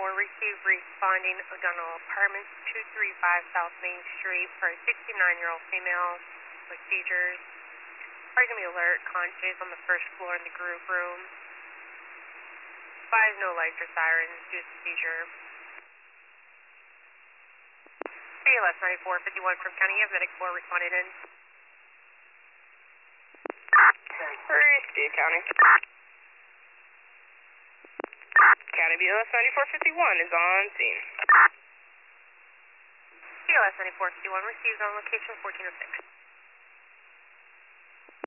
received responding O'Donnell Apartments, 235 South Main Street for a 69-year-old female with seizures. Are going to be alert, conscious on the first floor in the group room. Advise no lights or sirens due to seizure. BLS 9451 from County, you have Medic 4 responded in. Steve County. County BLS 9451 is on scene. BLS 9451 receives on location 1406.